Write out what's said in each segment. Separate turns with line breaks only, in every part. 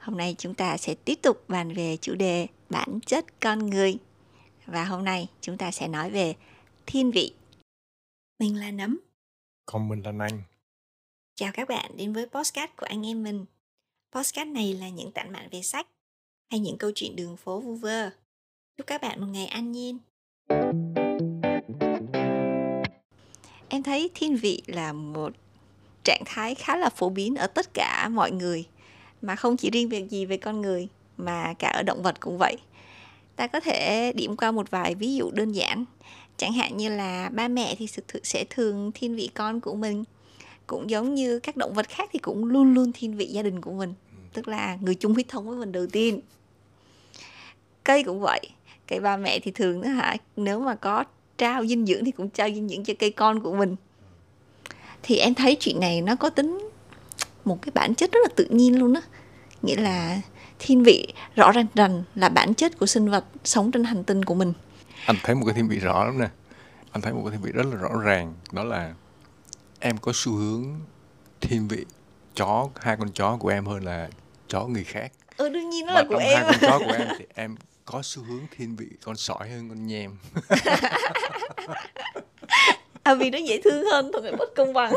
Hôm nay chúng ta sẽ tiếp tục bàn về chủ đề bản chất con người. Và hôm nay chúng ta sẽ nói về thiên vị. Mình là Nấm.
Còn mình là Anh.
Chào các bạn đến với podcast của anh em mình. Podcast này là những tản mạn về sách hay những câu chuyện đường phố vu vơ. Chúc các bạn một ngày an nhiên. Em thấy thiên vị là một trạng thái khá là phổ biến ở tất cả mọi người, mà không chỉ riêng việc gì về con người mà cả ở động vật cũng vậy. Ta có thể điểm qua một vài ví dụ đơn giản, chẳng hạn như là ba mẹ thì sẽ thường thiên vị con của mình, cũng giống như các động vật khác thì cũng luôn luôn thiên vị gia đình của mình, tức là người chung huyết thống với mình đầu tiên. Cây cũng vậy, cây ba mẹ thì thường nếu mà có trao dinh dưỡng thì cũng trao dinh dưỡng cho cây con của mình. Thì em thấy chuyện này nó có tính một cái bản chất rất là tự nhiên luôn á, nghĩa là thiên vị rõ ràng là bản chất của sinh vật sống trên hành tinh của mình.
Anh thấy một cái thiên vị rõ lắm nè. Anh thấy một cái thiên vị rất là rõ ràng. Đó là em có xu hướng thiên vị hai con chó của em hơn là chó người khác.
Đương nhiên nó
Và
là của
trong
em.
hai con chó của em thì em có xu hướng thiên vị con sỏi hơn con nhem.
Vì nó dễ thương hơn thôi, bất công bằng.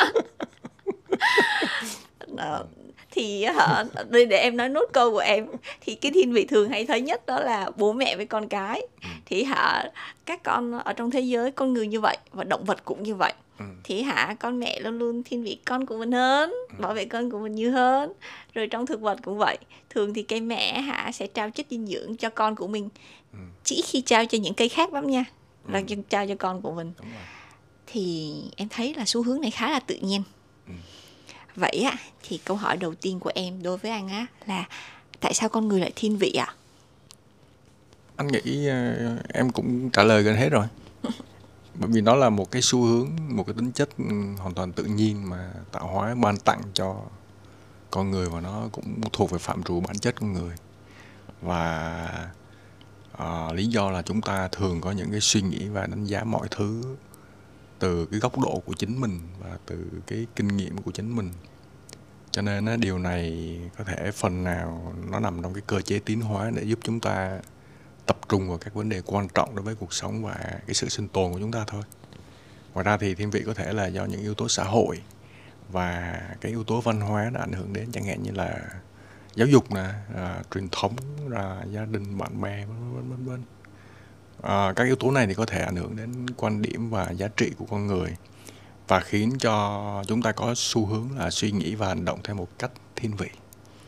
Thì để em nói nốt câu của em, thì cái thiên vị thường hay thấy nhất đó là bố mẹ với con cái. Thì các con ở trong thế giới con người như vậy và động vật cũng như vậy. Thì con mẹ luôn luôn thiên vị con của mình hơn, bảo vệ con của mình nhiều hơn. Rồi trong thực vật cũng vậy, thường thì cây mẹ sẽ trao chất dinh dưỡng cho con của mình, chỉ khi trao cho những cây khác lắm nha, là trao cho con của mình. Thì em thấy là xu hướng này khá là tự nhiên. Vậy thì câu hỏi đầu tiên của em đối với anh là tại sao con người lại thiên vị ạ?
Anh nghĩ em cũng trả lời gần hết rồi. Bởi vì nó là một cái xu hướng, một cái tính chất hoàn toàn tự nhiên mà tạo hóa ban tặng cho con người, và nó cũng thuộc về phạm trù bản chất con người. Và lý do là chúng ta thường có những cái suy nghĩ và đánh giá mọi thứ từ cái góc độ của chính mình và từ cái kinh nghiệm của chính mình. Cho nên điều này có thể phần nào nó nằm trong cái cơ chế tiến hóa để giúp chúng ta tập trung vào các vấn đề quan trọng đối với cuộc sống và cái sự sinh tồn của chúng ta thôi. Ngoài ra thì thiên vị có thể là do những yếu tố xã hội và cái yếu tố văn hóa đã ảnh hưởng đến, chẳng hạn như là giáo dục nè, truyền thống, gia đình, bạn bè, vân vân. Các yếu tố này thì có thể ảnh hưởng đến quan điểm và giá trị của con người và khiến cho chúng ta có xu hướng là suy nghĩ và hành động theo một cách thiên vị.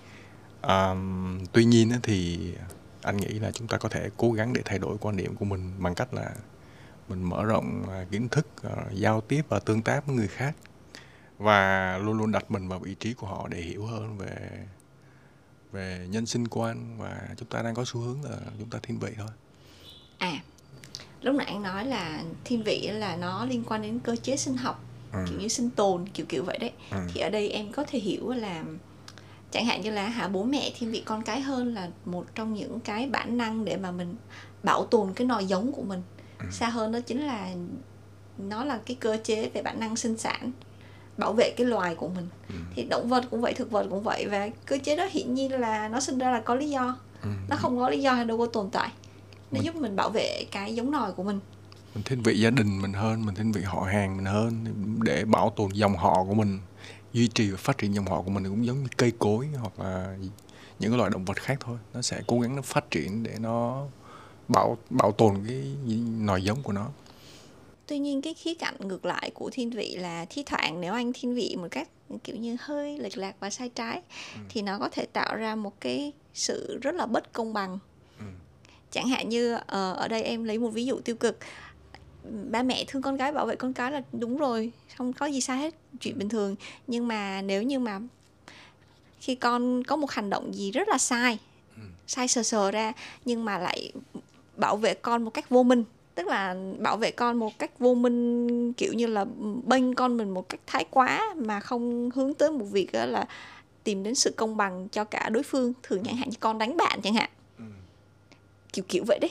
Tuy nhiên thì anh nghĩ là chúng ta có thể cố gắng để thay đổi quan điểm của mình bằng cách là mình mở rộng kiến thức, giao tiếp và tương tác với người khác, và luôn luôn đặt mình vào vị trí của họ để hiểu hơn về nhân sinh quan, và chúng ta đang có xu hướng là chúng ta thiên vị thôi.
Lúc nãy anh nói là thiên vị là nó liên quan đến cơ chế sinh học, kiểu như sinh tồn, kiểu vậy đấy. Thì ở đây em có thể hiểu là chẳng hạn như là bố mẹ thiên vị con cái hơn là một trong những cái bản năng để mà mình bảo tồn cái nòi giống của mình. Xa hơn đó chính là nó là cái cơ chế về bản năng sinh sản, bảo vệ cái loài của mình. Thì động vật cũng vậy, thực vật cũng vậy, và cơ chế đó hiển nhiên là nó sinh ra là có lý do. Nó không có lý do thì đâu có tồn tại. Nó giúp mình bảo vệ cái giống nòi của mình.
Mình thiên vị gia đình mình hơn, mình thiên vị họ hàng mình hơn để bảo tồn dòng họ của mình, duy trì và phát triển dòng họ của mình. Cũng giống như cây cối hoặc là những cái loài động vật khác thôi, nó sẽ cố gắng nó phát triển để nó bảo tồn cái nòi giống của nó.
Tuy nhiên cái khía cạnh ngược lại của thiên vị là thi thoảng nếu anh thiên vị một cách kiểu như hơi lệch lạc và sai trái thì nó có thể tạo ra một cái sự rất là bất công bằng. Chẳng hạn như ở đây em lấy một ví dụ tiêu cực, ba mẹ thương con cái, bảo vệ con cái là đúng rồi, không có gì sai hết, chuyện bình thường. Nhưng mà nếu như mà khi con có một hành động gì rất là sai sờ ra, nhưng mà lại bảo vệ con một cách vô minh, tức là bảo vệ con một cách vô minh, kiểu như là bênh con mình một cách thái quá mà không hướng tới một việc là tìm đến sự công bằng cho cả đối phương. Thường chẳng hạn như con đánh bạn chẳng hạn, kiểu vậy đấy,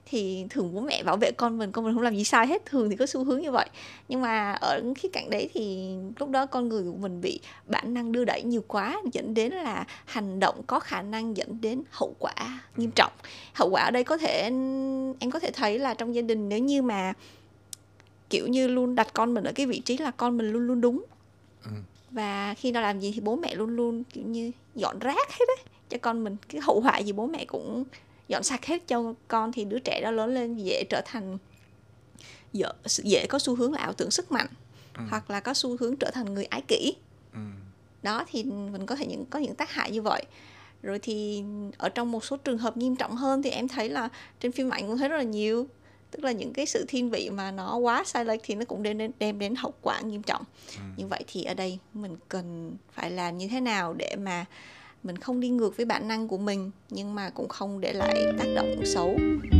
thì thường bố mẹ bảo vệ con mình không làm gì sai hết, thường thì có xu hướng như vậy. Nhưng mà ở khía cạnh đấy thì lúc đó con người của mình bị bản năng đưa đẩy nhiều quá, dẫn đến là hành động có khả năng dẫn đến hậu quả nghiêm trọng. Hậu quả ở đây có thể em có thể thấy là trong gia đình, nếu như mà kiểu như luôn đặt con mình ở cái vị trí là con mình luôn luôn đúng, và khi nó làm gì thì bố mẹ luôn luôn kiểu như dọn rác hết đấy cho con mình, cái hậu họa gì bố mẹ cũng dọn sạch hết cho con, thì đứa trẻ đó lớn lên dễ trở thành dễ có xu hướng là ảo tưởng sức mạnh, hoặc là có xu hướng trở thành người ái kỷ. Đó thì mình có những tác hại như vậy. Rồi thì ở trong một số trường hợp nghiêm trọng hơn thì em thấy là trên phim ảnh cũng thấy rất là nhiều, tức là những cái sự thiên vị mà nó quá sai lệch thì nó cũng đem đến hậu quả nghiêm trọng. Như vậy thì ở đây mình cần phải làm như thế nào để mà mình không đi ngược với bản năng của mình, nhưng mà cũng không để lại tác động xấu.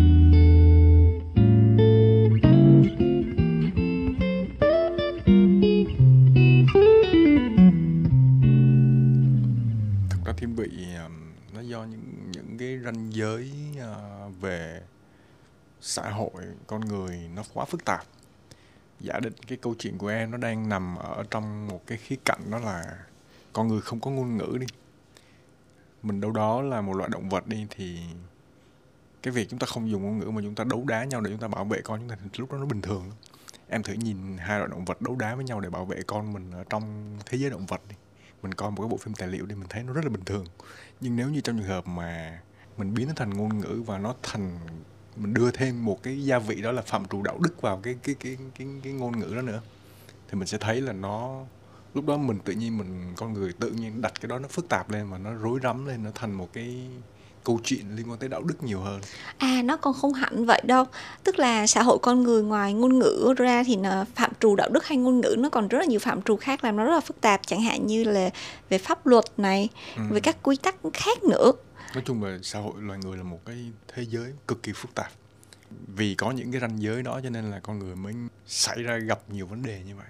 Thực ra thiên vị nó do những cái ranh giới về xã hội con người nó quá phức tạp. Giả định cái câu chuyện của em nó đang nằm ở trong một cái khía cạnh, đó là con người không có ngôn ngữ đi, mình đâu đó là một loại động vật đi, thì cái việc chúng ta không dùng ngôn ngữ mà chúng ta đấu đá nhau để chúng ta bảo vệ con chúng ta thì lúc đó nó bình thường. Em thử nhìn hai loại động vật đấu đá với nhau để bảo vệ con mình ở trong thế giới động vật đi, mình coi một cái bộ phim tài liệu đi, mình thấy nó rất là bình thường. Nhưng nếu như trong trường hợp mà mình biến nó thành ngôn ngữ và mình đưa thêm một cái gia vị, đó là phạm trù đạo đức vào cái ngôn ngữ đó nữa, thì mình sẽ thấy là lúc đó con người tự nhiên đặt cái đó nó phức tạp lên và nó rối rắm lên, nó thành một cái câu chuyện liên quan tới đạo đức nhiều hơn.
Nó còn không hẳn vậy đâu. Tức là xã hội con người ngoài ngôn ngữ ra thì phạm trù đạo đức hay ngôn ngữ nó còn rất là nhiều phạm trù khác làm nó rất là phức tạp, chẳng hạn như là về pháp luật này, về các quy tắc khác nữa.
Nói chung là xã hội loài người là một cái thế giới cực kỳ phức tạp. Vì có những cái ranh giới đó cho nên là con người mới xảy ra gặp nhiều vấn đề như vậy.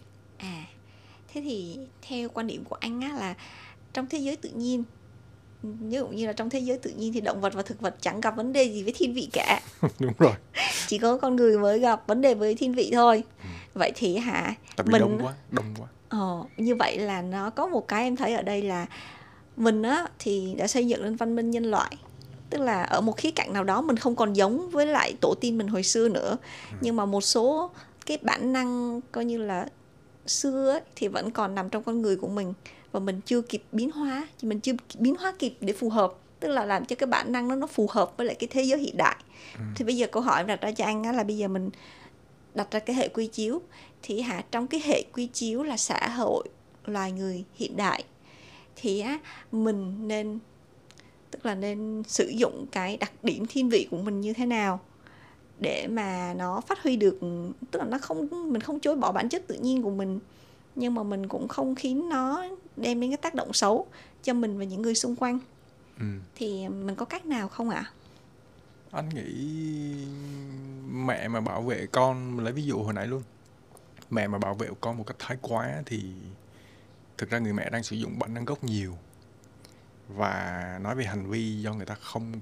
Thế thì theo quan điểm của anh á, là trong thế giới tự nhiên, ví dụ như là trong thế giới tự nhiên thì động vật và thực vật chẳng gặp vấn đề gì với thiên vị cả.
Đúng rồi.
Chỉ có con người mới gặp vấn đề với thiên vị thôi. Vậy thì
tại vì đông quá.
Như vậy là nó có một cái em thấy ở đây là mình á thì đã xây dựng lên văn minh nhân loại. Tức là ở một khía cạnh nào đó mình không còn giống với lại tổ tiên mình hồi xưa nữa. Nhưng mà một số cái bản năng coi như là xưa ấy, thì vẫn còn nằm trong con người của mình, và mình chưa kịp biến hóa, mình chưa biến hóa kịp để phù hợp, tức là làm cho cái bản năng nó phù hợp với lại cái thế giới hiện đại. Thì bây giờ câu hỏi em đặt ra cho anh á, là bây giờ mình đặt ra cái hệ quy chiếu, thì trong cái hệ quy chiếu là xã hội loài người hiện đại, thì mình nên sử dụng cái đặc điểm thiên vị của mình như thế nào để mà nó phát huy được, tức là mình không chối bỏ bản chất tự nhiên của mình, nhưng mà mình cũng không khiến nó đem đến cái tác động xấu cho mình và những người xung quanh. Thì mình có cách nào không ạ?
Anh nghĩ mẹ mà bảo vệ con, mình lấy ví dụ hồi nãy luôn, mẹ mà bảo vệ con một cách thái quá thì thực ra người mẹ đang sử dụng bản năng gốc nhiều. Và nói về hành vi, do người ta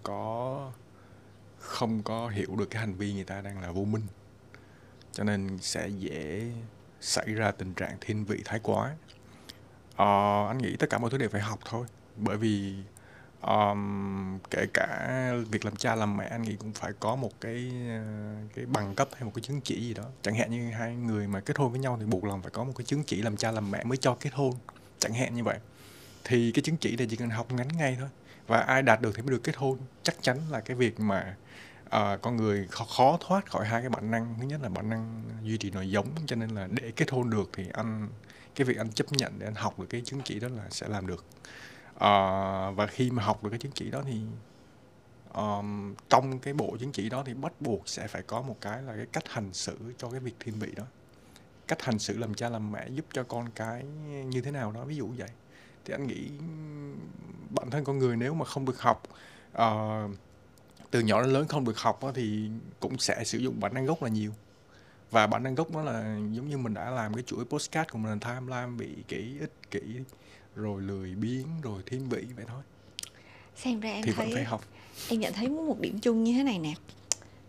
không có hiểu được cái hành vi người ta đang là vô minh, cho nên sẽ dễ xảy ra tình trạng thiên vị thái quá. Anh nghĩ tất cả mọi thứ đều phải học thôi, bởi vì kể cả việc làm cha làm mẹ, anh nghĩ cũng phải có một cái bằng cấp hay một cái chứng chỉ gì đó. Chẳng hạn như hai người mà kết hôn với nhau thì buộc lòng phải có một cái chứng chỉ làm cha làm mẹ mới cho kết hôn, chẳng hạn như vậy. Thì cái chứng chỉ này chỉ cần học ngắn ngay thôi, và ai đạt được thì mới được kết hôn. Chắc chắn là cái việc mà con người khó thoát khỏi hai cái bản năng. Thứ nhất là bản năng duy trì nòi giống, cho nên là để kết hôn được thì cái việc anh chấp nhận để anh học được cái chứng chỉ đó là sẽ làm được. Và khi mà học được cái chứng chỉ đó thì trong cái bộ chứng chỉ đó thì bắt buộc sẽ phải có một cái là cái cách hành xử cho cái việc thiên vị đó. Cách hành xử làm cha làm mẹ giúp cho con cái như thế nào đó, ví dụ vậy. Thì anh nghĩ bản thân con người nếu mà không được học, từ nhỏ đến lớn không được học đó, thì cũng sẽ sử dụng bản năng gốc là nhiều. Và bản năng gốc đó là giống như mình đã làm cái chuỗi podcast của mình là tham lam, vị kỷ, ích kỷ, rồi lười biếng, rồi thiên vị vậy thôi.
Xem ra em
thì vẫn phải học.
em nhận thấy một điểm chung như thế này nè.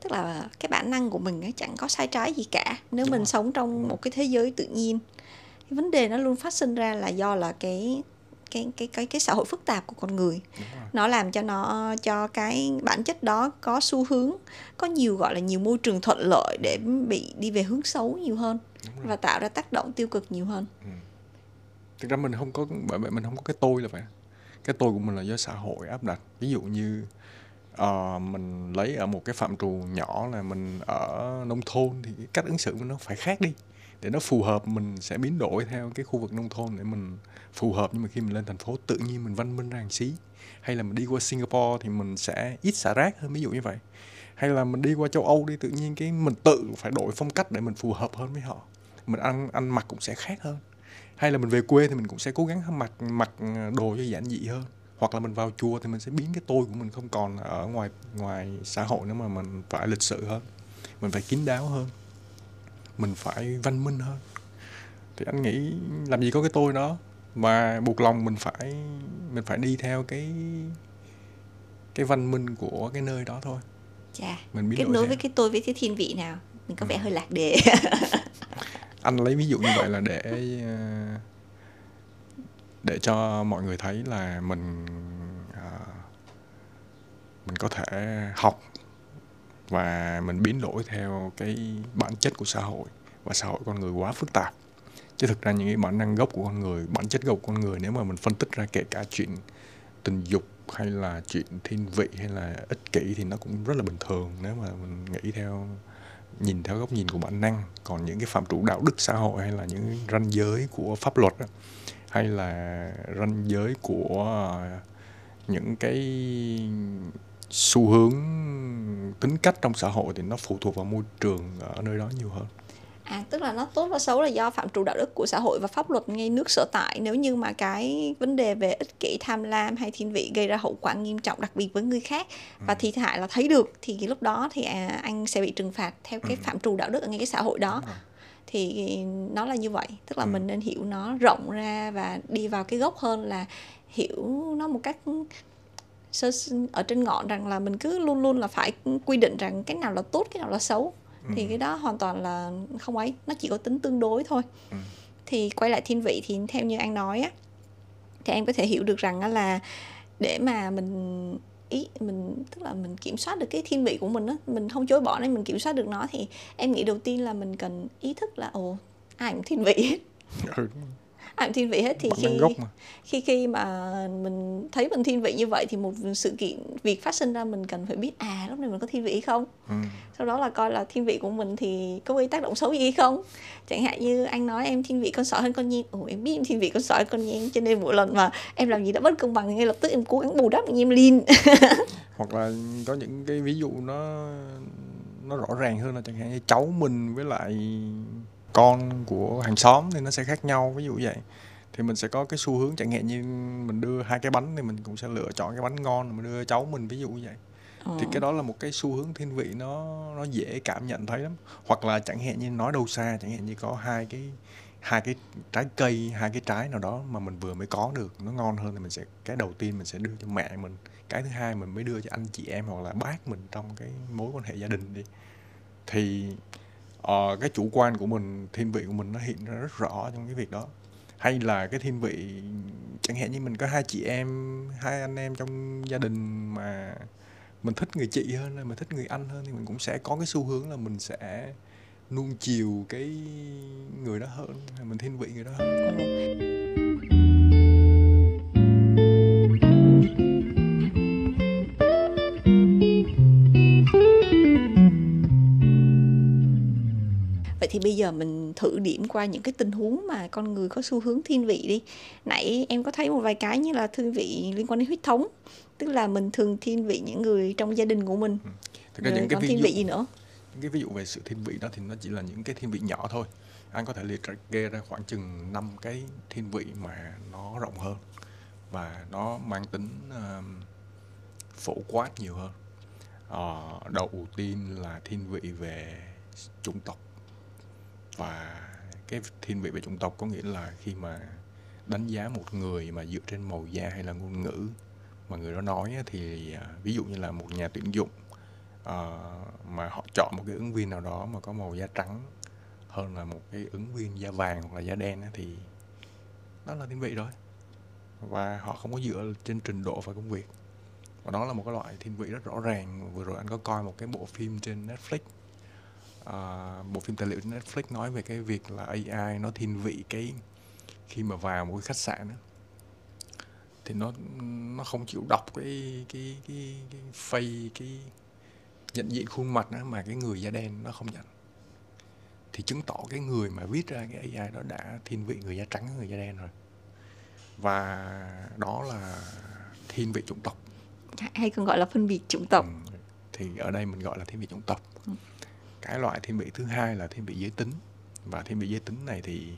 Tức là cái bản năng của mình ấy chẳng có sai trái gì cả. Nếu
Đúng
mình
rồi,
sống
đúng
trong
rồi.
một cái thế giới tự nhiên, cái vấn đề nó luôn phát sinh ra là do là cái xã hội phức tạp của con người.
Đúng rồi.
Nó làm cho cái bản chất đó có xu hướng, có nhiều gọi là nhiều môi trường thuận lợi để bị đi về hướng xấu nhiều hơn
Đúng rồi.
và tạo ra tác động tiêu cực nhiều hơn.
Thực ra mình không có, bởi vậy mình không có cái tôi là phải. Cái tôi của mình là do xã hội áp đặt. Ví dụ như mình lấy ở một cái phạm trù nhỏ là mình ở nông thôn thì cái cách ứng xử của nó phải khác đi. Để nó phù hợp mình sẽ biến đổi theo cái khu vực nông thôn để mình phù hợp. Nhưng mà khi mình lên thành phố tự nhiên mình văn minh ra một xí. Hay là mình đi qua Singapore thì mình sẽ ít xả rác hơn, ví dụ như vậy. Hay là mình đi qua châu Âu đi, tự nhiên cái mình tự phải đổi phong cách để mình phù hợp hơn với họ. Mình ăn mặc cũng sẽ khác hơn. Hay là mình về quê thì mình cũng sẽ cố gắng mặc đồ cho giản dị hơn. Hoặc là mình vào chùa thì mình sẽ biến cái tôi của mình không còn ở ngoài xã hội nữa, mà mình phải lịch sự hơn, mình phải kín đáo hơn, mình phải văn minh hơn. Thì anh nghĩ làm gì có cái tôi đó mà buộc lòng mình phải đi theo cái văn minh của cái nơi đó thôi.
Chà,
Mình biến
kết
đổi
nối
theo.
với cái tôi với cái thiên vị nào? Mình có vẻ hơi lạc đề.
Anh lấy ví dụ như vậy là để cho mọi người thấy là mình có thể học và mình biến đổi theo cái bản chất của xã hội. Và xã hội con người quá phức tạp. Chứ thực ra những cái bản năng gốc của con người, bản chất gốc của con người, nếu mà mình phân tích ra kể cả chuyện tình dục hay là chuyện thiên vị hay là ích kỷ thì nó cũng rất là bình thường nếu mà mình nhìn theo góc nhìn của bản năng. Còn những cái phạm trù đạo đức xã hội hay là những ranh giới của pháp luật đó, hay là ranh giới của những cái xu hướng tính cách trong xã hội thì nó phụ thuộc vào môi trường ở nơi đó nhiều hơn.
Tức là nó tốt và xấu là do phạm trù đạo đức của xã hội và pháp luật ngay nước sở tại. Nếu như mà cái vấn đề về ích kỷ, tham lam hay thiên vị gây ra hậu quả nghiêm trọng đặc biệt với người khác và thiệt hại là thấy được, thì lúc đó thì anh sẽ bị trừng phạt theo cái phạm trù đạo đức ở ngay cái xã hội đó. Thì nó là như vậy. Tức là mình nên hiểu nó rộng ra và đi vào cái gốc hơn là hiểu nó một cách ở trên ngọn, rằng là mình cứ luôn luôn là phải quy định rằng cái nào là tốt, cái nào là xấu. Thì cái đó hoàn toàn là không ấy, nó chỉ có tính tương đối thôi. Thì quay lại thiên vị thì theo như anh nói á, thì em có thể hiểu được rằng là để mà mình tức là mình kiểm soát được cái thiên vị của mình á, mình không chối bỏ nên mình kiểm soát được nó, thì em nghĩ đầu tiên là mình cần ý thức là ai cũng thiên vị hết. Ai cũng thiên vị hết. Thì khi mà mình thấy mình thiên vị như vậy thì một sự việc phát sinh ra, mình cần phải biết lúc này mình có thiên vị hay không. Sau đó là coi là thiên vị của mình thì có gây tác động xấu gì hay không. Chẳng hạn như anh nói em thiên vị con sỏi hơn con nhím. Em biết em thiên vị con sỏi hơn con nhím, cho nên mỗi lần mà em làm gì đã bất công bằng, ngay lập tức em cố gắng bù đắp em lean.
Hoặc là có những cái ví dụ nó rõ ràng hơn là chẳng hạn như cháu mình với lại con của hàng xóm thì nó sẽ khác nhau, ví dụ vậy. Thì mình sẽ có cái xu hướng, chẳng hạn như mình đưa 2 cái bánh thì mình cũng sẽ lựa chọn cái bánh ngon mà đưa cháu mình, ví dụ như vậy. Thì cái đó là một cái xu hướng thiên vị nó dễ cảm nhận thấy lắm. Hoặc là chẳng hạn như nói đâu xa, chẳng hạn như có hai cái trái cây, 2 cái trái nào đó mà mình vừa mới có được, nó ngon hơn thì cái đầu tiên mình sẽ đưa cho mẹ mình, cái thứ hai mình mới đưa cho anh chị em hoặc là bác mình trong cái mối quan hệ gia đình đi. Thì cái chủ quan của mình, thiên vị của mình nó hiện ra rất rõ trong cái việc đó. Hay là cái thiên vị, chẳng hạn như mình có 2 chị em, 2 anh em trong gia đình mà mình thích người chị hơn hay mình thích người anh hơn, thì mình cũng sẽ có cái xu hướng là mình sẽ nuông chiều cái người đó hơn, mình thiên vị người đó hơn.
Vậy thì bây giờ mình thử điểm qua những cái tình huống mà con người có xu hướng thiên vị đi. Nãy em có thấy một vài cái như là thiên vị liên quan đến huyết thống, tức là mình thường thiên vị những người trong gia đình của mình.
Thực ra những cái
còn thiên vị gì nữa?
Những cái ví dụ về sự thiên vị đó thì nó chỉ là những cái thiên vị nhỏ thôi. Anh có thể liệt kê ra khoảng chừng 5 cái thiên vị mà nó rộng hơn và nó mang tính phổ quát nhiều hơn. Đầu tiên là thiên vị về chủng tộc. Và cái thiên vị về chủng tộc có nghĩa là khi mà đánh giá một người mà dựa trên màu da hay là ngôn ngữ mà người đó nói, thì ví dụ như là một nhà tuyển dụng mà họ chọn một cái ứng viên nào đó mà có màu da trắng hơn là một cái ứng viên da vàng hoặc là da đen á, thì đó là thiên vị rồi. Và họ không có dựa trên trình độ và công việc. Và đó là một cái loại thiên vị rất rõ ràng. Vừa rồi anh có coi một cái bộ phim trên Netflix, bộ phim tài liệu trên Netflix nói về cái việc là AI nó thiên vị cái khi mà vào một cái khách sạn đó, thì nó không chịu đọc cái face, cái nhận diện khuôn mặt đó, mà cái người da đen nó không nhận, thì chứng tỏ cái người mà viết ra cái AI đó đã thiên vị người da trắng người da đen rồi. Và đó là thiên vị chủng tộc,
hay còn gọi là phân biệt chủng tộc.
Thì ở đây mình gọi là thiên vị chủng tộc. Cái loại thiên vị thứ hai là thiên vị giới tính. Và thiên vị giới tính này thì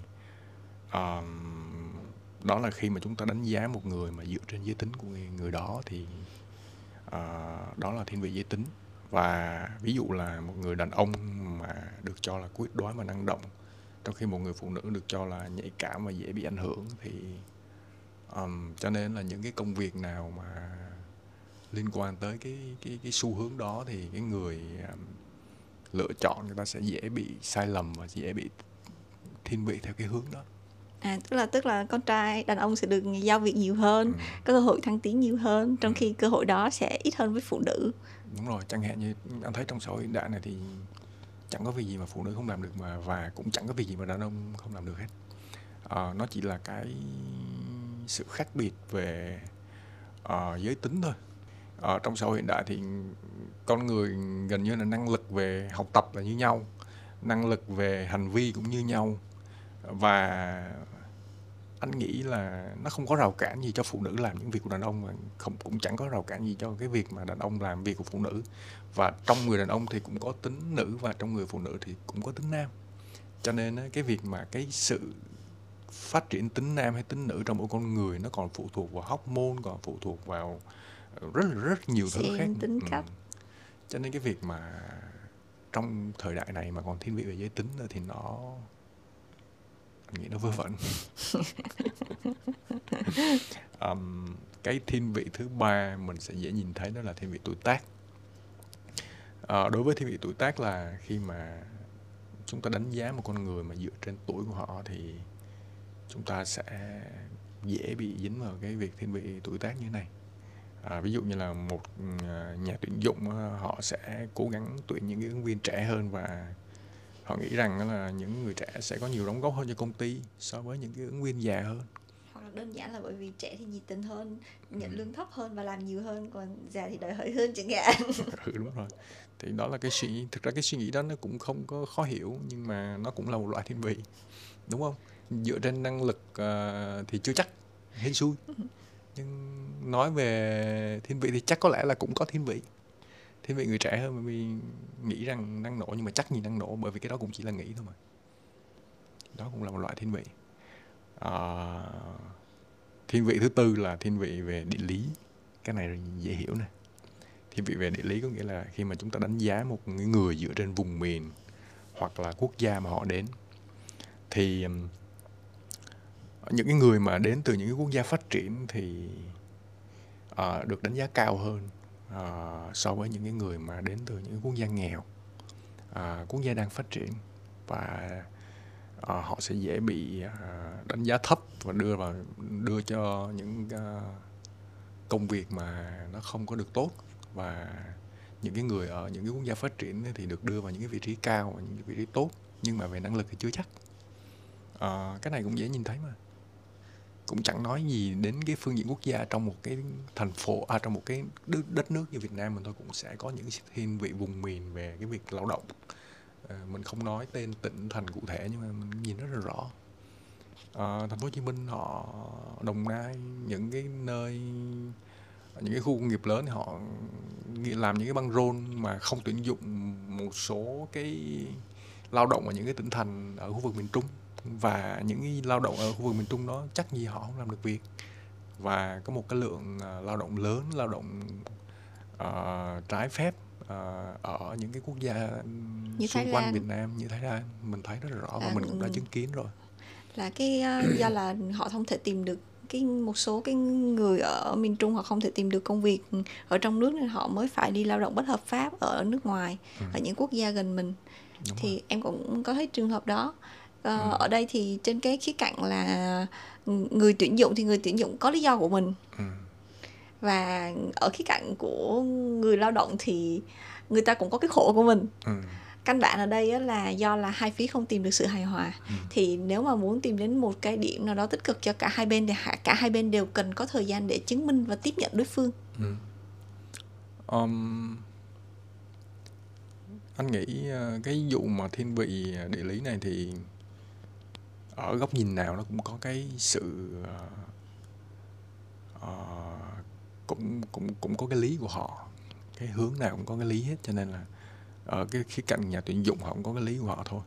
đó là khi mà chúng ta đánh giá một người mà dựa trên giới tính của người đó, thì đó là thiên vị giới tính. Và ví dụ là một người đàn ông mà được cho là quyết đoán và năng động, trong khi một người phụ nữ được cho là nhạy cảm và dễ bị ảnh hưởng, thì cho nên là những cái công việc nào mà liên quan tới cái xu hướng đó thì cái người lựa chọn người ta sẽ dễ bị sai lầm và dễ bị thiên vị theo cái hướng đó.
Tức là con trai đàn ông sẽ được giao việc nhiều hơn, có cơ hội thăng tiến nhiều hơn, trong khi cơ hội đó sẽ ít hơn với phụ nữ.
Đúng rồi, chẳng hạn như anh thấy trong xã hội hiện đại này thì chẳng có việc gì mà phụ nữ không làm được, và cũng chẳng có việc gì mà đàn ông không làm được hết. Nó chỉ là cái sự khác biệt về giới tính thôi. Trong xã hội hiện đại thì con người gần như là năng lực về học tập là như nhau, năng lực về hành vi cũng như nhau, và anh nghĩ là nó không có rào cản gì cho phụ nữ làm những việc của đàn ông, mà cũng chẳng có rào cản gì cho cái việc mà đàn ông làm việc của phụ nữ. Và trong người đàn ông thì cũng có tính nữ, và trong người phụ nữ thì cũng có tính nam. Cho nên cái việc mà cái sự phát triển tính nam hay tính nữ trong mỗi con người nó còn phụ thuộc vào hormone, còn phụ thuộc vào rất nhiều thứ khác.
Tính cách.
Cho nên cái việc mà trong thời đại này mà còn thiên vị về giới tính thì anh nghĩ nó vớ vẩn. Cái thiên vị thứ ba mình sẽ dễ nhìn thấy đó là thiên vị tuổi tác. Đối với thiên vị tuổi tác là khi mà chúng ta đánh giá một con người mà dựa trên tuổi của họ, thì chúng ta sẽ dễ bị dính vào cái việc thiên vị tuổi tác như thế này. Ví dụ như là một nhà tuyển dụng họ sẽ cố gắng tuyển những cái ứng viên trẻ hơn, và họ nghĩ rằng là những người trẻ sẽ có nhiều đóng góp hơn cho công ty so với những cái ứng viên già hơn.
Hoặc là đơn giản là bởi vì trẻ thì nhiệt tình hơn, nhận lương thấp hơn và làm nhiều hơn, còn già thì đòi hỏi hơn chẳng hạn.
Đúng rồi. Thì đó là cái suy nghĩ, thực ra cái suy nghĩ đó nó cũng không có khó hiểu, nhưng mà nó cũng là một loại thiên vị, đúng không? Dựa trên năng lực thì chưa chắc, hên xui. Nhưng nói về thiên vị thì chắc có lẽ là cũng có thiên vị người trẻ hơn, bởi vì nghĩ rằng năng nổ, nhưng mà chắc gì năng nổ, bởi vì cái đó cũng chỉ là nghĩ thôi mà. Đó cũng là một loại thiên vị. Thiên vị thứ tư là thiên vị về địa lý. Cái này dễ hiểu nè. Thiên vị về địa lý có nghĩa là khi mà chúng ta đánh giá một người dựa trên vùng miền hoặc là quốc gia mà họ đến, thì những cái người mà đến từ những cái quốc gia phát triển thì được đánh giá cao hơn so với những cái người mà đến từ những quốc gia nghèo, quốc gia đang phát triển, và họ sẽ dễ bị đánh giá thấp và đưa cho những công việc mà nó không có được tốt. Và những cái người ở những cái quốc gia phát triển thì được đưa vào những cái vị trí cao và những cái vị trí tốt, nhưng mà về năng lực thì chưa chắc. Cái này cũng dễ nhìn thấy mà. Cũng chẳng nói gì đến cái phương diện quốc gia, trong một cái thành phố, trong một cái đất nước như Việt Nam mình thôi, cũng sẽ có những thiên vị vùng miền về cái việc lao động. Mình không nói tên tỉnh thành cụ thể, nhưng mà mình nhìn rất là rõ. Thành phố Hồ Chí Minh, họ Đồng Nai, những cái nơi, những cái khu công nghiệp lớn thì họ làm những cái băng rôn mà không tuyển dụng một số cái lao động ở những cái tỉnh thành ở khu vực miền Trung, và những cái lao động ở khu vực miền Trung đó chắc gì họ không làm được việc. Và có một cái lượng lao động lớn, lao động trái phép ở những cái quốc gia
như
xung
Thái
quanh
Lan,
Việt Nam, như Thái Lan, mình thấy rất là rõ, và mình cũng đã chứng kiến rồi.
Là cái do là họ không thể tìm được một số cái người ở miền Trung họ không thể tìm được công việc ở trong nước nên họ mới phải đi lao động bất hợp pháp ở nước ngoài, ở những quốc gia gần mình.
Đúng
Thì
rồi.
em cũng có thấy trường hợp đó. Ở đây thì trên cái khía cạnh là người tuyển dụng thì người tuyển dụng có lý do của mình, và ở khía cạnh của người lao động thì người ta cũng có cái khổ của mình. Căn bản ở đây là do là hai phía không tìm được sự hài hòa. Thì nếu mà muốn tìm đến một cái điểm nào đó tích cực cho cả hai bên thì cả hai bên đều cần có thời gian để chứng minh và tiếp nhận đối phương.
Anh nghĩ cái vụ mà thiên vị địa lý này thì ở góc nhìn nào nó cũng có cái sự cũng có cái lý của họ, cái hướng nào cũng có cái lý hết, cho nên là ở cái khía cạnh nhà tuyển dụng họ cũng có cái lý của họ thôi.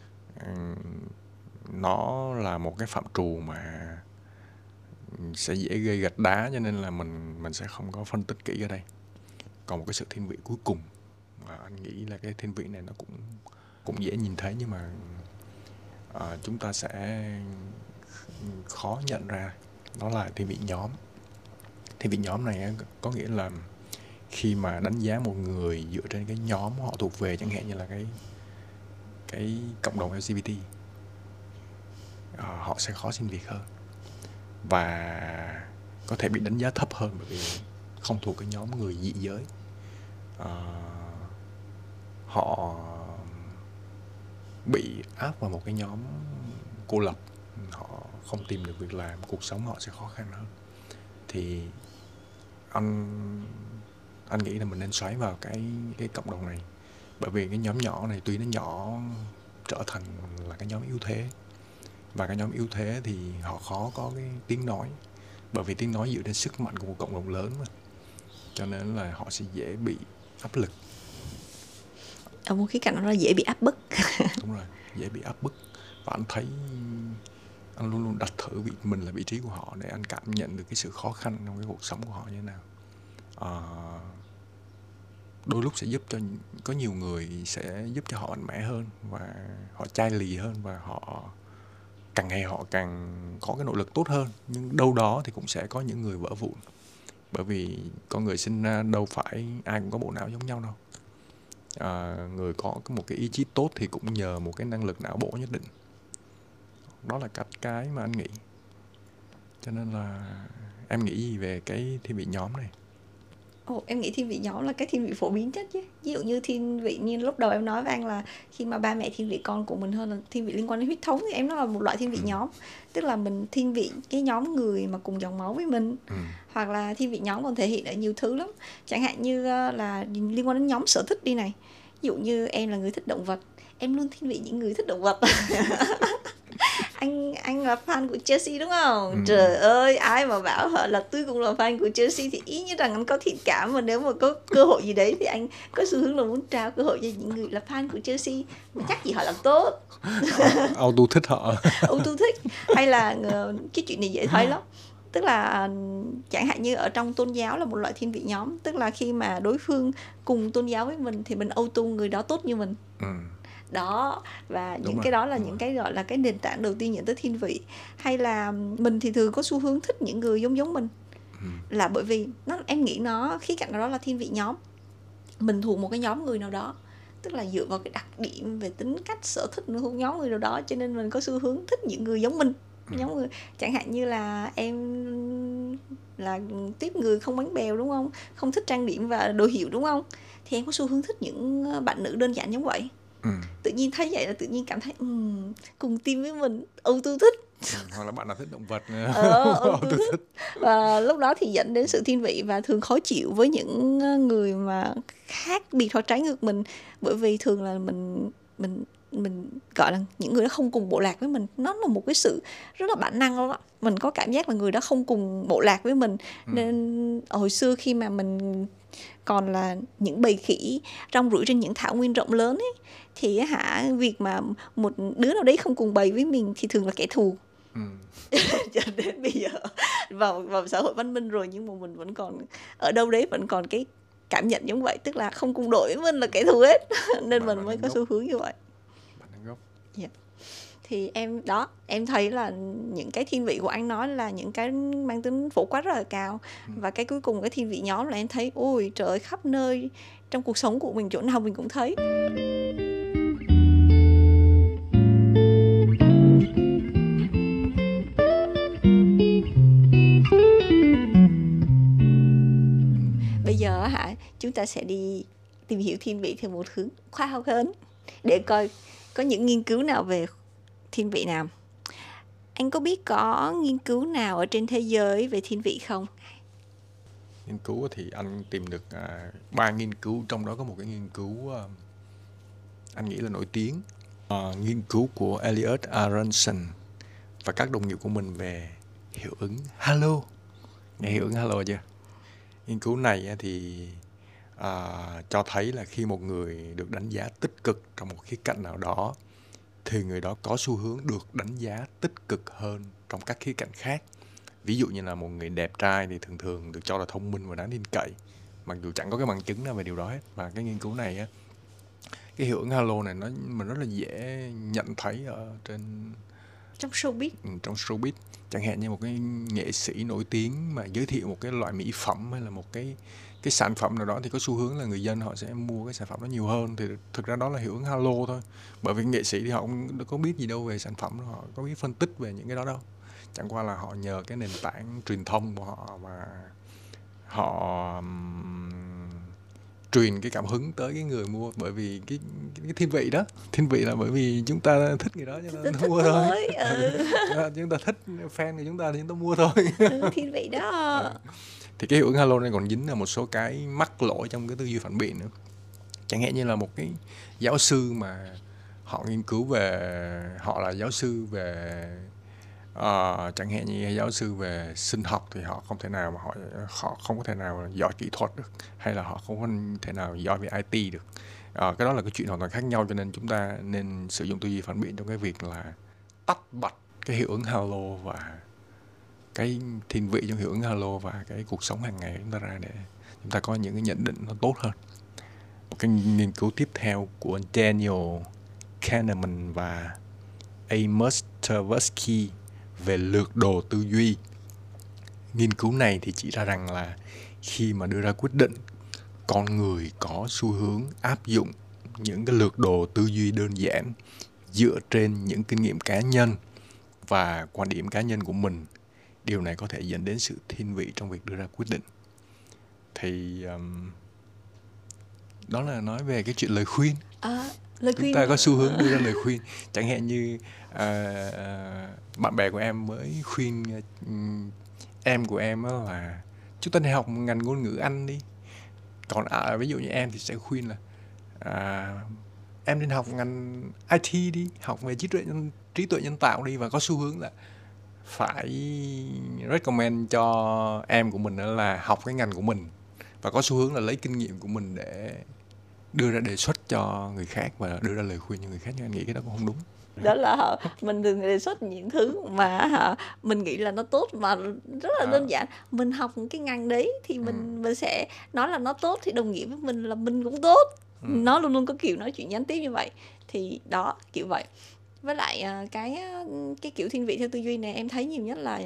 Nó là một cái phạm trù mà sẽ dễ gây gạch đá, cho nên là mình sẽ không có phân tích kỹ ở đây. Còn một cái sự thiên vị cuối cùng mà anh nghĩ là cái thiên vị này nó cũng dễ nhìn thấy, nhưng mà chúng ta sẽ khó nhận ra, đó là thiên vị nhóm. Thiên vị nhóm này có nghĩa là khi mà đánh giá một người dựa trên cái nhóm họ thuộc về, chẳng hạn như là cái cộng đồng LGBT, họ sẽ khó xin việc hơn và có thể bị đánh giá thấp hơn bởi vì không thuộc cái nhóm người dị giới. Họ bị áp vào một cái nhóm cô lập, họ không tìm được việc làm, cuộc sống họ sẽ khó khăn hơn. Thì anh nghĩ là mình nên xoáy vào cái cộng đồng này, bởi vì cái nhóm nhỏ này tuy nó nhỏ trở thành là cái nhóm yếu thế, và cái nhóm yếu thế thì họ khó có cái tiếng nói, bởi vì tiếng nói dựa trên sức mạnh của một cộng đồng lớn mà, cho nên là họ sẽ dễ bị áp lực.
Ở một khía cạnh nó dễ bị áp bức.
Đúng rồi, dễ bị áp bức. Và anh thấy anh luôn luôn đặt thử mình là vị trí của họ để anh cảm nhận được cái sự khó khăn trong cái cuộc sống của họ như thế nào. Đôi lúc sẽ giúp cho, có nhiều người sẽ giúp cho họ mạnh mẽ hơn và họ chai lì hơn, và họ càng ngày họ càng có cái nội lực tốt hơn. Nhưng đâu đó thì cũng sẽ có những người vỡ vụn, bởi vì con người sinh ra đâu phải ai cũng có bộ não giống nhau đâu. Người có một cái ý chí tốt thì cũng nhờ một cái năng lực não bộ nhất định. Đó là cái mà anh nghĩ. Cho nên là em nghĩ gì về cái thiên vị nhóm này?
Em nghĩ thiên vị nhóm là cái thiên vị phổ biến nhất chứ. Ví dụ như thiên vị như lúc đầu em nói với anh là khi mà ba mẹ thiên vị con của mình hơn là thiên vị liên quan đến huyết thống, thì em nói là một loại thiên vị nhóm. Tức là mình thiên vị cái nhóm người mà cùng dòng máu với mình. Hoặc là thiên vị nhóm còn thể hiện ở nhiều thứ lắm. Chẳng hạn như là liên quan đến nhóm sở thích đi này. Ví dụ như em là người thích động vật, em luôn thiên vị những người thích động vật. Anh là fan của Chelsea đúng không? Trời ơi, ai mà bảo họ là tôi cũng là fan của Chelsea thì ý như rằng anh có thiện cảm, mà nếu mà có cơ hội gì đấy thì anh có xu hướng là muốn trao cơ hội cho những người là fan của Chelsea, mà chắc gì họ làm tốt.
Auto thích họ.
Auto thích. Hay là cái chuyện này dễ thấy lắm. Tức là chẳng hạn như ở trong tôn giáo là một loại thiên vị nhóm. Tức là khi mà đối phương cùng tôn giáo với mình thì mình auto người đó tốt như mình. Đó, và
Đúng
những
rồi,
cái đó là những cái gọi là cái nền tảng đầu tiên dẫn tới thiên vị. Hay là mình thì thường có xu hướng thích những người giống mình, là bởi vì em nghĩ nó khía cạnh đó là thiên vị nhóm. Mình thuộc một cái nhóm người nào đó, tức là dựa vào cái đặc điểm về tính cách, sở thích thuộc nhóm người nào đó, cho nên mình có xu hướng thích những người giống mình. Giống người, chẳng hạn như là em là tiếp người không bánh bèo đúng không, không thích trang điểm và đồ hiệu đúng không, thì em có xu hướng thích những bạn nữ đơn giản giống vậy. Tự nhiên thấy vậy là tự nhiên cảm thấy cùng team với mình, auto thích.
Hoặc là bạn nào thích động vật,
auto thích. Và lúc đó thì dẫn đến sự thiên vị, và thường khó chịu với những người mà khác biệt hoặc trái ngược mình, bởi vì thường là mình gọi là những người đó không cùng bộ lạc với mình. Nó là một cái sự rất là bản năng luôn đó. Mình có cảm giác là người đó không cùng bộ lạc với mình. Nên hồi xưa khi mà mình còn là những bầy khỉ rong ruổi trên những thảo nguyên rộng lớn ấy, thì việc mà một đứa nào đấy không cùng bầy với mình thì thường là kẻ thù. Cho đến bây giờ vào xã hội văn minh rồi, nhưng mà mình vẫn còn ở đâu đấy vẫn còn cái cảm nhận giống vậy, tức là không cùng đội với mình là kẻ thù hết. Nên mình mới có xu hướng như vậy.
Bản năng gốc.
Thì em thấy là những cái thiên vị của anh nói là những cái mang tính phổ quát rất là cao. Và cái cuối cùng cái thiên vị nhóm là em thấy ôi trời ơi, khắp nơi trong cuộc sống của mình, chỗ nào mình cũng thấy. Bây giờ chúng ta sẽ đi tìm hiểu thiên vị theo một hướng khoa học hơn để coi có những nghiên cứu nào về thiên vị nào. Anh có biết có nghiên cứu nào ở trên thế giới về thiên vị không?
Nghiên cứu thì anh tìm được 3 nghiên cứu, trong đó có một cái nghiên cứu anh nghĩ là nổi tiếng. Nghiên cứu của Elliot Aronson và các đồng nghiệp của mình về hiệu ứng halo. Nghe hiệu ứng halo chưa? Nghiên cứu này thì cho thấy là khi một người được đánh giá tích cực trong một khía cạnh nào đó thì người đó có xu hướng được đánh giá tích cực hơn trong các khía cạnh khác. Ví dụ như là một người đẹp trai thì thường thường được cho là thông minh và đáng tin cậy, mặc dù chẳng có cái bằng chứng nào về điều đó hết. Và cái nghiên cứu này cái hiệu ứng halo này mình rất là dễ nhận thấy ở
trong showbiz.
Trong showbiz, chẳng hạn như một cái nghệ sĩ nổi tiếng mà giới thiệu một cái loại mỹ phẩm hay là một cái sản phẩm nào đó thì có xu hướng là người dân họ sẽ mua cái sản phẩm đó nhiều hơn. Thì thực ra đó là hiệu ứng halo thôi, bởi vì nghệ sĩ thì họ cũng có biết gì đâu về sản phẩm, họ có biết phân tích về những cái đó đâu, chẳng qua là họ nhờ cái nền tảng truyền thông của họ mà họ truyền cái cảm hứng tới cái người mua. Bởi vì cái thiên vị đó, thiên vị là bởi vì chúng ta thích người đó cho nên chúng ta mua thôi. Chúng ta thích fan của chúng ta thì chúng ta mua thôi.
Thiên vị đó.
Thì cái hiệu ứng halo này còn dính là một số cái mắc lỗi trong cái tư duy phản biện nữa. Chẳng hạn như là một cái giáo sư mà họ nghiên cứu về, họ là giáo sư về chẳng hạn như giáo sư về sinh học thì họ không thể nào mà họ không có thể nào giỏi kỹ thuật được, hay là họ không có thể nào giỏi về IT được. Cái đó là cái chuyện hoàn toàn khác nhau, cho nên chúng ta nên sử dụng tư duy phản biện trong cái việc là tách bạch cái hiệu ứng halo và cái thiên vị trong hiệu ứng halo và cái cuộc sống hàng ngày của chúng ta ra, để chúng ta có những cái nhận định nó tốt hơn. Một cái nghiên cứu tiếp theo của Daniel Kahneman và Amos Tversky về lược đồ tư duy. Nghiên cứu này thì chỉ ra rằng là khi mà đưa ra quyết định, con người có xu hướng áp dụng những cái lược đồ tư duy đơn giản dựa trên những kinh nghiệm cá nhân và quan điểm cá nhân của mình. Điều này có thể dẫn đến sự thiên vị trong việc đưa ra quyết định. Thì đó là nói về cái chuyện lời khuyên. Chúng ta có xu hướng đưa ra lời khuyên. Chẳng hạn như bạn bè của em mới khuyên em của em là chúng ta nên học ngành ngôn ngữ Anh đi. Còn ví dụ như em thì sẽ khuyên là em nên học ngành IT đi, học về trí tuệ nhân tạo đi. Và có xu hướng là phải recommend cho em của mình là học cái ngành của mình, và có xu hướng là lấy kinh nghiệm của mình để đưa ra đề xuất cho người khác và đưa ra lời khuyên cho người khác. Nhưng anh nghĩ cái đó cũng không đúng.
Đó là mình đừng đề xuất những thứ mà mình nghĩ là nó tốt mà rất là đơn giản. Mình học cái ngành đấy thì mình sẽ nói là nó tốt thì đồng nghĩa với mình là mình cũng tốt. Nó luôn luôn có kiểu nói chuyện gián tiếp như vậy. Thì đó, kiểu vậy. Với lại cái kiểu thiên vị theo tư duy này em thấy nhiều nhất là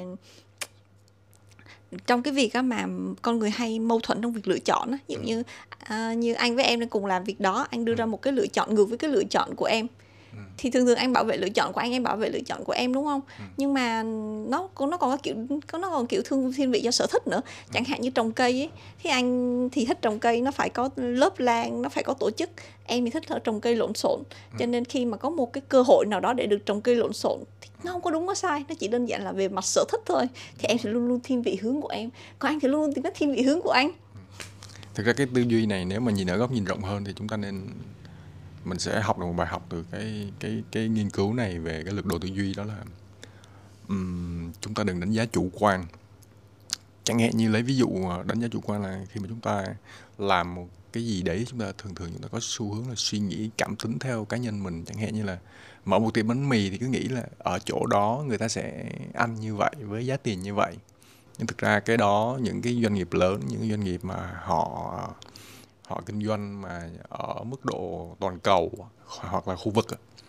trong cái việc mà con người hay mâu thuẫn trong việc lựa chọn á. Ví dụ như anh với em đang cùng làm việc đó, anh đưa ra một cái lựa chọn ngược với cái lựa chọn của em. Thì thường thường anh bảo vệ lựa chọn của anh, em bảo vệ lựa chọn của em, đúng không? Nhưng mà nó còn có kiểu thiên vị do sở thích nữa. Chẳng hạn như trồng cây ấy, thì anh thì thích trồng cây nó phải có lớp lan, nó phải có tổ chức. Em thì thích trồng cây lộn xộn. Cho nên khi mà có một cái cơ hội nào đó để được trồng cây lộn xộn thì nó không có đúng có sai, nó chỉ đơn giản là về mặt sở thích thôi. Thì em sẽ luôn luôn thiên vị hướng của em, còn anh thì luôn luôn tìm cách thiên vị hướng của anh.
Thực ra cái tư duy này nếu mà nhìn ở góc nhìn rộng hơn thì mình sẽ học được một bài học từ cái nghiên cứu này về cái lược đồ tư duy. Đó là chúng ta đừng đánh giá chủ quan. Chẳng hạn như lấy ví dụ đánh giá chủ quan là khi mà chúng ta làm một cái gì đấy, chúng ta thường chúng ta có xu hướng là suy nghĩ cảm tính theo cá nhân mình. Chẳng hạn như là mở một tiệm bánh mì thì cứ nghĩ là ở chỗ đó người ta sẽ ăn như vậy với giá tiền như vậy. Nhưng thực ra cái đó, những cái doanh nghiệp lớn, những cái doanh nghiệp mà họ kinh doanh mà ở mức độ toàn cầu hoặc là khu vực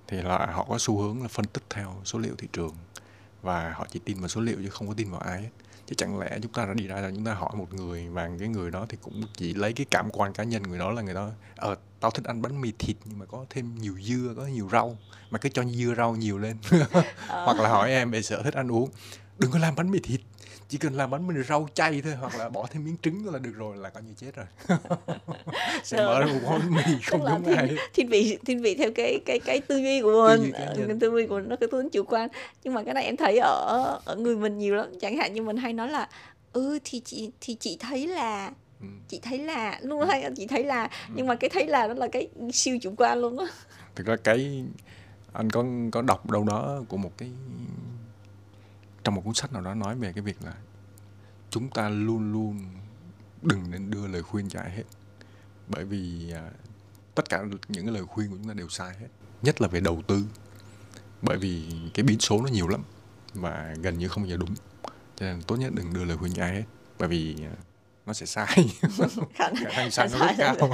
thì là họ có xu hướng là phân tích theo số liệu thị trường, và họ chỉ tin vào số liệu chứ không có tin vào ai hết. Chứ chẳng lẽ chúng ta đã đi ra là chúng ta hỏi một người và cái người đó thì cũng chỉ lấy cái cảm quan cá nhân người đó, là người đó tao thích ăn bánh mì thịt nhưng mà có thêm nhiều dưa, có nhiều rau, mà cứ cho dưa rau nhiều lên.
Ờ.
Hoặc là hỏi em về sở thích ăn uống, đừng có làm bánh mì thịt, chỉ cần làm bánh mì rau chay thôi, hoặc là bỏ thêm miếng trứng là được rồi, là coi như chết rồi. Sẽ mở ra
Rồi.
một quán bánh mì
Tức
không
là
giống ai hết.
thiên vị theo cái tư duy của
Tư
mình,
duy cá nhân.
cái tư duy của mình nó cái hướng chủ quan. Nhưng mà cái này em thấy ở người mình nhiều lắm. Chẳng hạn như mình hay nói là thì chị thấy là
Ừ.
luôn hay chị thấy là, nhưng mà cái thấy là đó là cái siêu chủ quan luôn á.
Thực ra cái anh có đọc đâu đó của một cái, trong một cuốn sách nào đó nói về cái việc là chúng ta luôn luôn đừng nên đưa lời khuyên cho ai hết, bởi vì tất cả những cái lời khuyên của chúng ta đều sai hết, nhất là về đầu tư, bởi vì cái biến số nó nhiều lắm và gần như không bao giờ đúng, cho nên tốt nhất đừng đưa lời khuyên cho ai hết, bởi vì nó sẽ sai.
Khả
Khả năng sai nó rất
sai là
cao.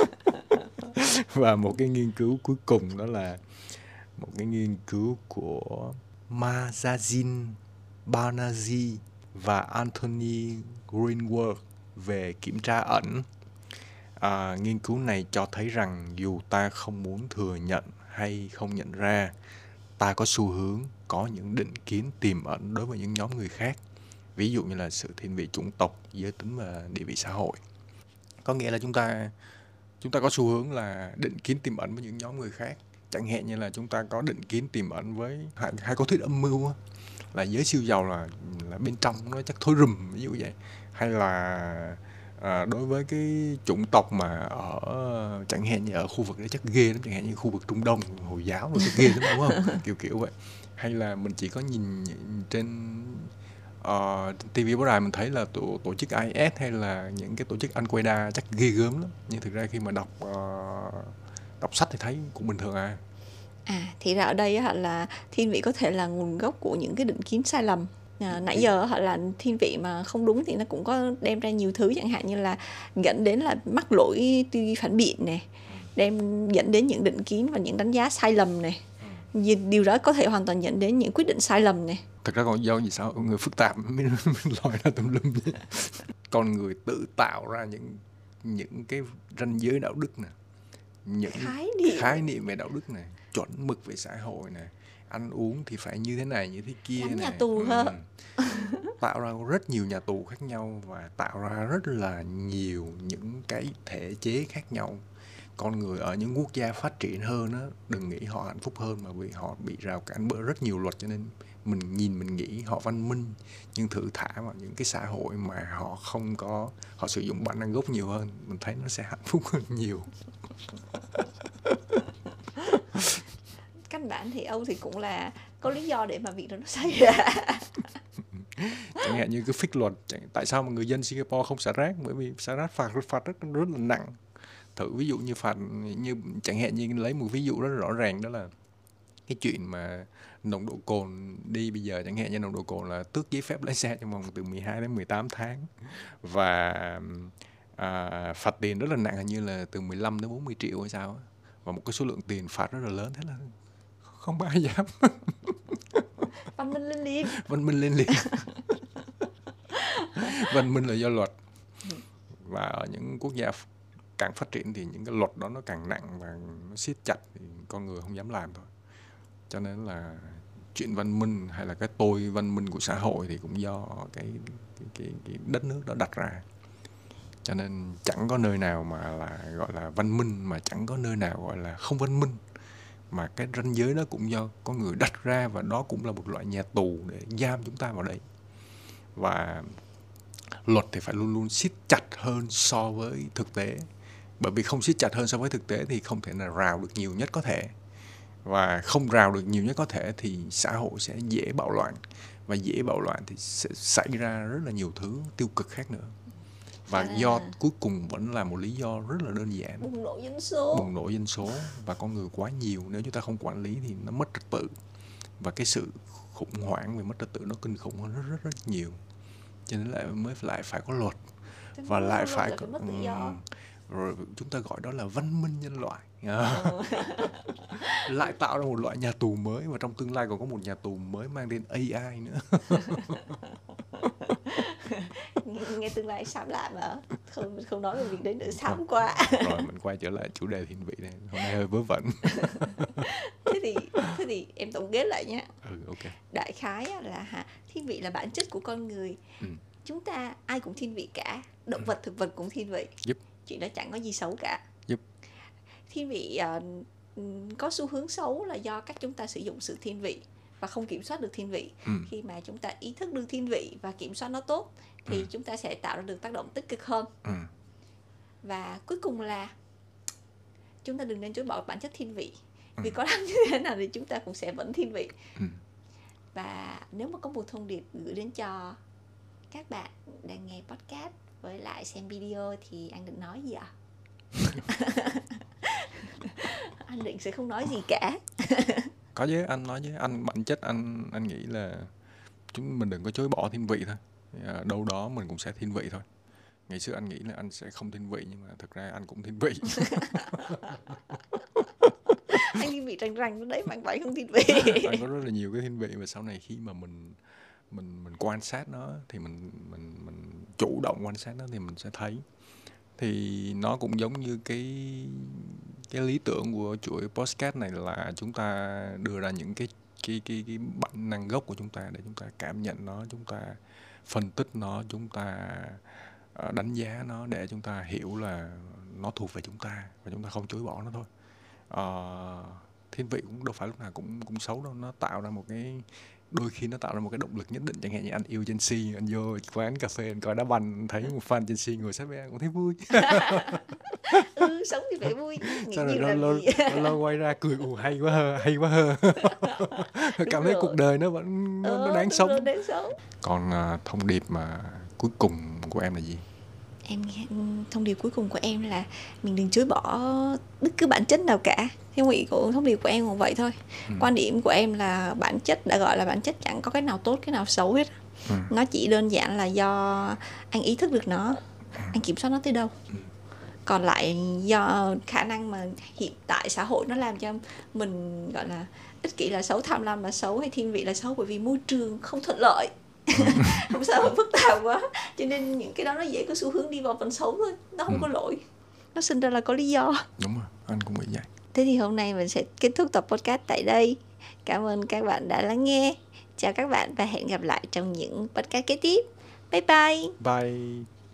Và một cái nghiên cứu cuối cùng đó là một cái nghiên cứu của Mazazin Banazi và Anthony Greenberg về kiểm tra ẩn. Nghiên cứu này cho thấy rằng dù ta không muốn thừa nhận hay không nhận ra, ta có xu hướng có những định kiến tiềm ẩn đối với những nhóm người khác, ví dụ như là sự thiên vị chủng tộc, giới tính và địa vị xã hội. Có nghĩa là chúng ta có xu hướng là định kiến tiềm ẩn với những nhóm người khác. Chẳng hạn như là chúng ta có định kiến tiềm ẩn với hay có thuyết âm mưu á, là giới siêu giàu là bên trong nó chắc thối rùm, ví dụ vậy. Hay là đối với cái chủng tộc mà ở chẳng hạn như ở khu vực đấy chắc ghê lắm, chẳng hạn như khu vực Trung Đông Hồi giáo nó chắc ghê lắm, đúng không? Kiểu vậy. Hay là mình chỉ có nhìn trên TV báo đài mình thấy là tổ chức IS hay là những cái tổ chức Al-Qaeda chắc ghê gớm lắm, nhưng thực ra khi mà đọc sách thì thấy cũng bình thường à.
Thì ra ở đây á, là thiên vị có thể là nguồn gốc của những cái định kiến sai lầm. Nãy giờ họ là thiên vị mà không đúng thì nó cũng có đem ra nhiều thứ, chẳng hạn như là dẫn đến là mắc lỗi tư duy phản biện này, dẫn đến những định kiến và những đánh giá sai lầm này. Điều đó có thể hoàn toàn dẫn đến những quyết định sai lầm này.
Thực ra còn do gì sao người phức tạp mới lòi ra tùm lum vậy. Con người tự tạo ra những cái ranh giới đạo đức nè, những khái niệm về đạo đức này, chuẩn mực về xã hội này, ăn uống thì phải như thế này như thế kia này.
Nhà tù hả?
Tạo ra rất nhiều nhà tù khác nhau và tạo ra rất là nhiều những cái thể chế khác nhau. Con người ở những quốc gia phát triển hơn á, đừng nghĩ họ hạnh phúc hơn, mà vì họ bị rào cản bởi rất nhiều luật, cho nên mình nghĩ họ văn minh, nhưng thử thả vào những cái xã hội mà họ sử dụng bản năng gốc nhiều hơn, mình thấy nó sẽ hạnh phúc hơn nhiều.
Căn bản thì Âu thì cũng là có lý do để mà việc đó nó xảy ra.
Chẳng hạn như cái phích luật, tại sao mà người dân Singapore không xả rác? Bởi vì xả rác phạt rất là nặng. Thử ví dụ như phạt, như chẳng hạn như lấy một ví dụ rất rõ ràng, đó là cái chuyện mà nồng độ cồn đi bây giờ, chẳng hạn như nồng độ cồn là tước giấy phép lái xe trong vòng từ 12 đến 18 tháng, và phạt tiền rất là nặng, hình như là từ 15 đến 40 triệu hay sao á, và một cái số lượng tiền phạt rất là lớn, thế là không ai dám.
Văn minh lên liền.
Văn minh là do luật, và ở những quốc gia càng phát triển thì những cái luật đó nó càng nặng và nó siết chặt, thì con người không dám làm thôi. Cho nên là chuyện văn minh hay là cái tôi văn minh của xã hội thì cũng do cái đất nước đó đặt ra. Cho nên chẳng có nơi nào mà là gọi là văn minh, mà chẳng có nơi nào gọi là không văn minh, mà cái ranh giới đó cũng do có người đặt ra, và đó cũng là một loại nhà tù để giam chúng ta vào đấy. Và luật thì phải luôn luôn siết chặt hơn so với thực tế, bởi vì không siết chặt hơn so với thực tế thì không thể nào rào được nhiều nhất có thể, và không rào được nhiều nhất có thể thì xã hội sẽ dễ bạo loạn, và dễ bạo loạn thì sẽ xảy ra rất là nhiều thứ tiêu cực khác nữa. Và do cuối cùng vẫn là một lý do rất là đơn giản:
bùng nổ dân số,
và con người quá nhiều. Nếu chúng ta không quản lý thì nó mất trật tự, và cái sự khủng hoảng về mất trật tự nó kinh khủng hơn rất nhiều. Cho nên lại phải có luật, và lại phải có, rồi chúng ta gọi đó là văn minh nhân loại. Lại tạo ra một loại nhà tù mới, và trong tương lai còn có một nhà tù mới mang tên AI nữa.
Nghe tương lai xám lại mà không nói về việc đấy nữa, xám quá.
Rồi mình quay trở lại chủ đề thiên vị này, hôm nay hơi vớ vẩn.
Thế thì em tổng kết lại nhé.
Ok.
Đại khái là thiên vị là bản chất của con người. Chúng ta ai cũng thiên vị cả, động vật thực vật cũng thiên vị. Chuyện đó chẳng có gì xấu cả. Thiên vị có xu hướng xấu là do cách chúng ta sử dụng sự thiên vị và không kiểm soát được thiên vị. Khi mà chúng ta ý thức được thiên vị và kiểm soát nó tốt thì chúng ta sẽ tạo ra được tác động tích cực hơn. Và cuối cùng là chúng ta đừng nên chối bỏ bản chất thiên vị. Vì có làm như thế nào thì chúng ta cũng sẽ vẫn thiên vị. Và nếu mà có một thông điệp gửi đến cho các bạn đang nghe podcast với lại xem video thì anh định nói gì ạ? Anh định sẽ không nói gì cả.
Có chứ, anh nói chứ. Anh bản chất anh nghĩ là chúng mình đừng có chối bỏ thiên vị thôi. Đâu đó mình cũng sẽ thiên vị thôi. Ngày xưa anh nghĩ là anh sẽ không thiên vị, nhưng mà thực ra anh cũng thiên vị.
Anh thiên vị rành đấy mà anh phải không thiên vị.
Anh có rất là nhiều cái thiên vị, và sau này khi mà mình quan sát nó thì mình chủ động quan sát nó thì mình sẽ thấy. Thì nó cũng giống như cái lý tưởng của chuỗi podcast này là chúng ta đưa ra những cái bản năng gốc của chúng ta để chúng ta cảm nhận nó, chúng ta phân tích nó, chúng ta đánh giá nó để chúng ta hiểu là nó thuộc về chúng ta và chúng ta không chối bỏ nó thôi. Thiên vị cũng đâu phải lúc nào cũng xấu đâu. Nó tạo ra một cái, đôi khi nó tạo ra một cái động lực nhất định. Chẳng hạn như anh yêu Chelsea, anh vô quán cà phê anh coi đá banh, thấy một fan Chelsea ngồi sát bên anh cũng thấy vui.
Sống thì phải vui.
Sau rồi lâu quay ra cười, hay quá hơ. Cảm thấy cuộc đời nó vẫn nó đáng sống. Còn thông điệp mà cuối cùng của em là gì?
Thông điệp cuối cùng của em là mình đừng chối bỏ bất cứ bản chất nào cả. Theo nghĩ của thông điệp của em cũng vậy thôi. Quan điểm của em là bản chất, đã gọi là bản chất, chẳng có cái nào tốt cái nào xấu hết. Nó chỉ đơn giản là do anh ý thức được nó, anh kiểm soát nó tới đâu. Còn lại do khả năng mà hiện tại xã hội nó làm cho mình gọi là ích kỷ là xấu, tham lam là xấu, hay thiên vị là xấu, bởi vì môi trường không thuận lợi. Không sao mà phức tạp quá, cho nên những cái đó nó dễ có xu hướng đi vào phần xấu thôi. Nó không có lỗi, nó sinh ra là có lý do.
Đúng rồi, anh cũng nghĩ vậy.
Thế thì hôm nay mình sẽ kết thúc tập podcast tại đây. Cảm ơn các bạn đã lắng nghe. Chào các bạn và hẹn gặp lại trong những podcast kế tiếp. Bye bye.
Bye.